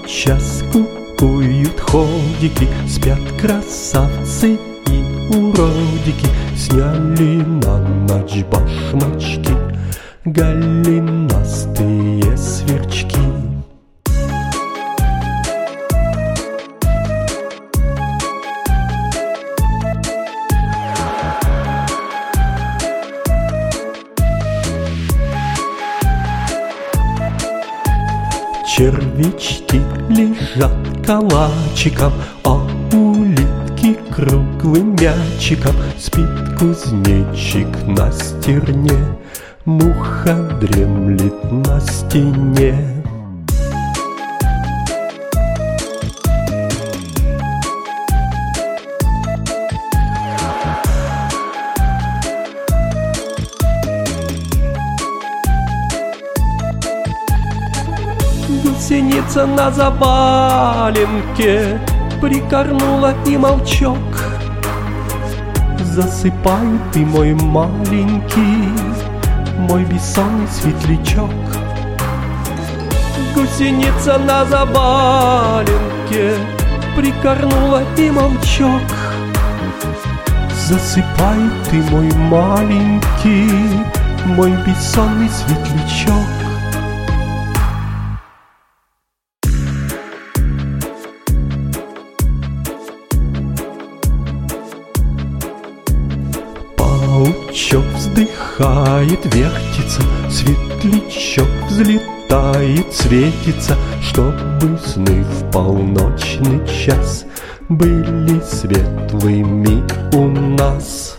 час кукуют ходики, спят красавцы и уродики. Сняли на ночь башмачки голенастые сверчки. Червячки лежат калачиком, а улитки круглым мячиком. Спит кузнечик на стерне, муха дремлет на стене. Гусеница на заваленке прикорнула, и молчок. Засыпай ты, мой маленький, мой бессонный светлячок. Гусеница на заваленке прикорнула, и молчок. Засыпай ты, мой маленький, мой бессонный светлячок. Паучок вздыхает, вертится, светлячок взлетает, светится, чтобы сны в полночный час были светлыми у нас.